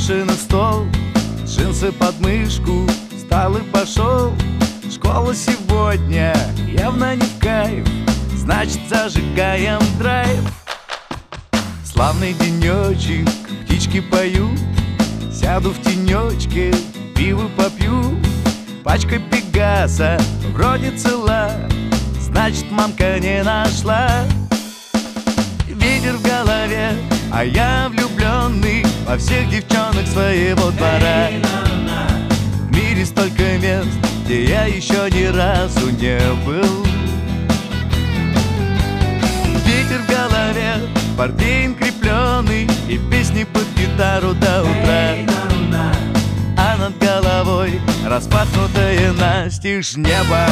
брошен на стол, джинсы под мышку, встал и пошел. Школа сегодня явно не в кайф, значит зажигаем драйв. Славный денечек, птички поют, сяду в тенечке, пиво попью. Пачка Пегаса вроде цела, значит мамка не нашла. Ветер в голове, а я влюбленный во всех девчонок своего двора. В мире столько мест, где я еще ни разу не был. Ветер в голове, портвейн крепленый и песни под гитару до утра. А над головой распахнутое настежь небо.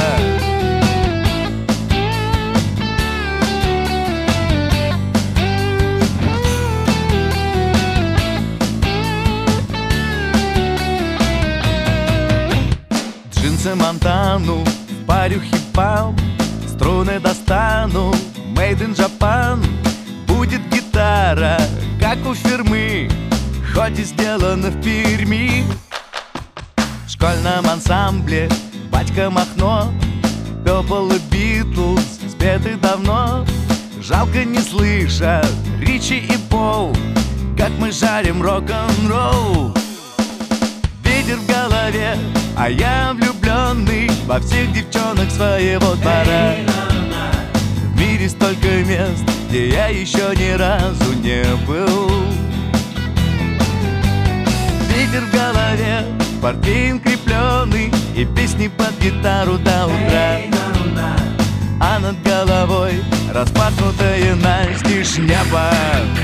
Джинсы Монтану, в парю хип-хоп, струны достану, made in Japan. Будет гитара, как у фирмы, хоть и сделана в Перми. В школьном ансамбле батька Махно, Purple и Beatles спеты давно. Жалко не слышат Ричи и Пол, как мы жарим рок-н-ролл. Ветер в голове, а я влюбленный во всех девчонок своего двора. В мире столько мест, где я еще ни разу не был. Ветер в голове, портвейн крепленый и песни под гитару до утра. А над головой распахнутое настежь небо.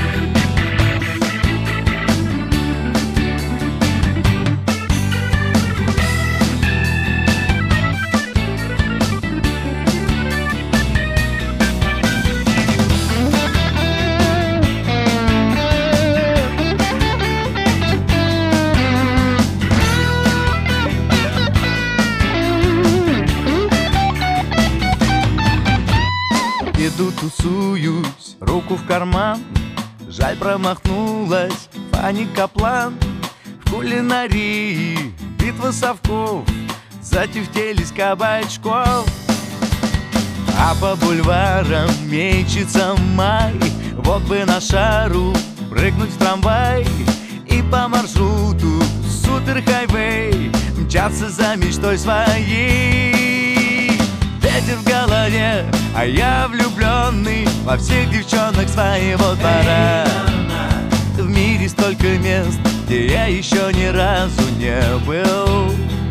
Иду, тусуюсь, руку в карман. Жаль, промахнулась Фанни Каплан. В кулинарии битва совков, затефтелись кабачков. А по бульварам мечется май. Вот бы на шару прыгнуть в трамвай и по маршруту супер-хайвей мчаться за мечтой своей. Ветер в голове, а я влюбленный во всех девчонок своего двора. В мире столько мест, где я еще ни разу не был.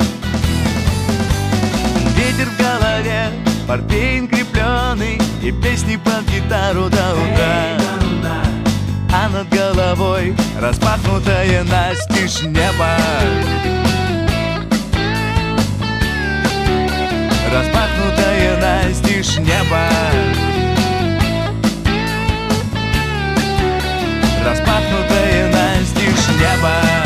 Ветер в голове, портвейн крепленый и песни под гитару до утра. А над головой распахнутое настежь небо. Распахнутое настежь небо. Распахнутое настежь небо.